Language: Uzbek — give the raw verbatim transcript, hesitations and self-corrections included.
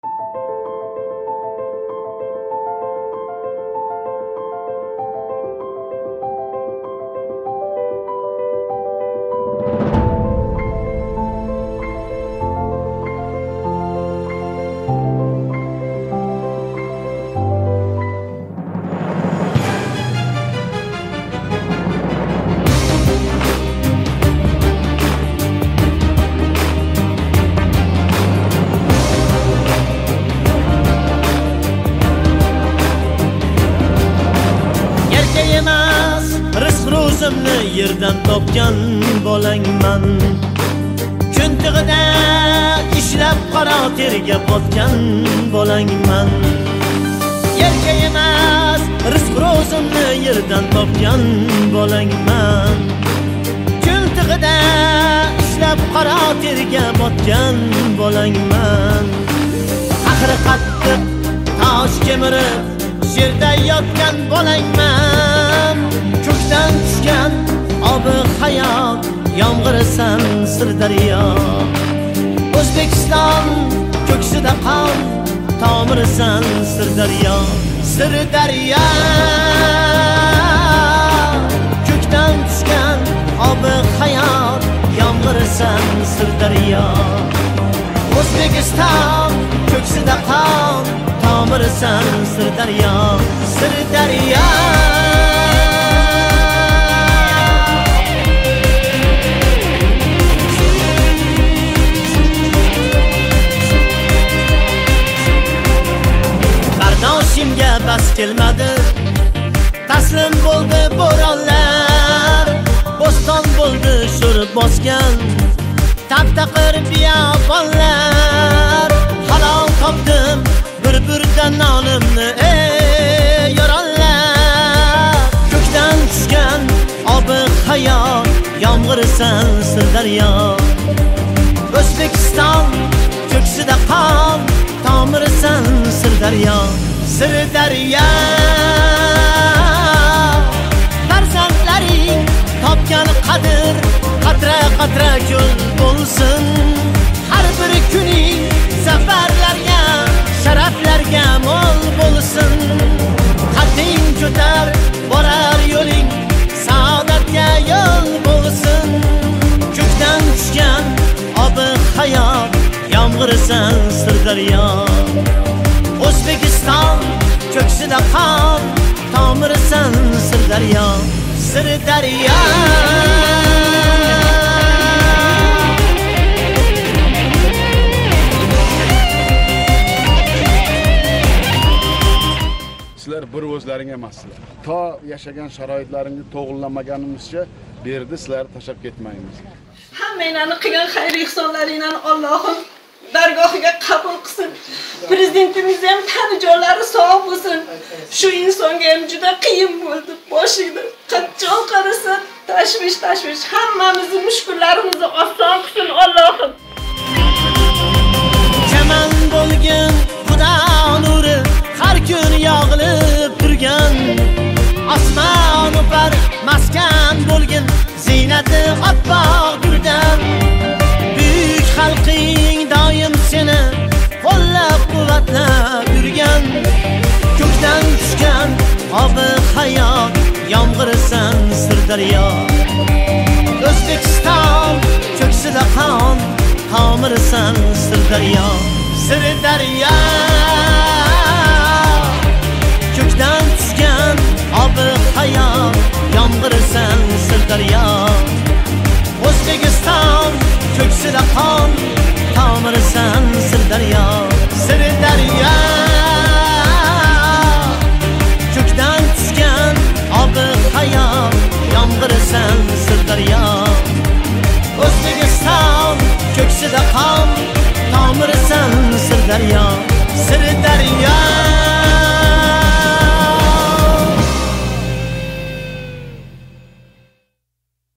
Yerdan topgan bolangman, kun tig'ida ishlab qora terga botgan bolangman. Yerga emas, rizq ro'zimni yerdan topgan bolangman, kun tig'ida ishlab qora terga botgan bolangman. Axri qattiq tosh kemirib yerda yotgan bolangman, ko'kdan tushgan obi hayot, yomg'irsan Sirdaryo. O'zbekiston ko'ksida qon, tomirisan Sirdaryo. Sirdaryo ko'kdan tushgan obi hayot, yomg'irsan Sirdaryo. O'zbekiston ko'ksida qon, tomirisan Sirdaryo. Sirdaryo Bardoshimga bas kelmadi, taslim bo'ldi bo'ronlar. Bo'ston bo'ldi sho'rib bosgan taptaqir biyobonlar. Halol topdim bir-birdan nonimni, ey yoronlar. Ko'kdan tushgan obi hayot, yomg'irsan Sirdaryo. O'zbekiston ko'ksida qon, tomirisan Sirdaryo. Sirdaryo farzandlaring topgan qadr, qatra qatra ko'l bo'lsin. Har bir kuning zafarlarga, sharaflarga mo'l bo'lsin. Qadding ko'tar, borar yo'ling saodatga yo'l bo'lsin. Ko'kdan tushgan obi hayot, yomg'irsan Sirdaryo. O'zbekiston ko'ksida qon, tomirisan Sirdaryo. Sirdaryo sizlar bir o'zlaring emassizlar. To yashagan sharoitlaringizni to'g'irlamaganimizcha bu yerda sizlarni tashlab ketmaymiz. Hammanglarni qilgan xayr ihsonlaringni Allohim dargohiga qabul qilsin. Prezidentimizni ham tani jonlari sog' bo'lsin. Shu insonga ham juda qiyin bo'ldi. Boshida qachon qarasa tashvish tashvish. Hammamizni mushkullarimizni oson qilsin Allohim. Chaman bo'lgan Xudo nuri har kun yog'ilib turgan. Osmon upar maskan bo'lgan ziynati oppoq guldan. Buyuk xalqing doim seni qo'llab-quvvatlab yurgan. Ko'kdan tushgan obi hayot, yomg'irsan Sirdaryo. O'zbekiston ko'ksida qon, tomirisan Sirdaryo. Sirdaryo ko'kdan tushgan obi hayot, yomg'irsan Sirdaryo.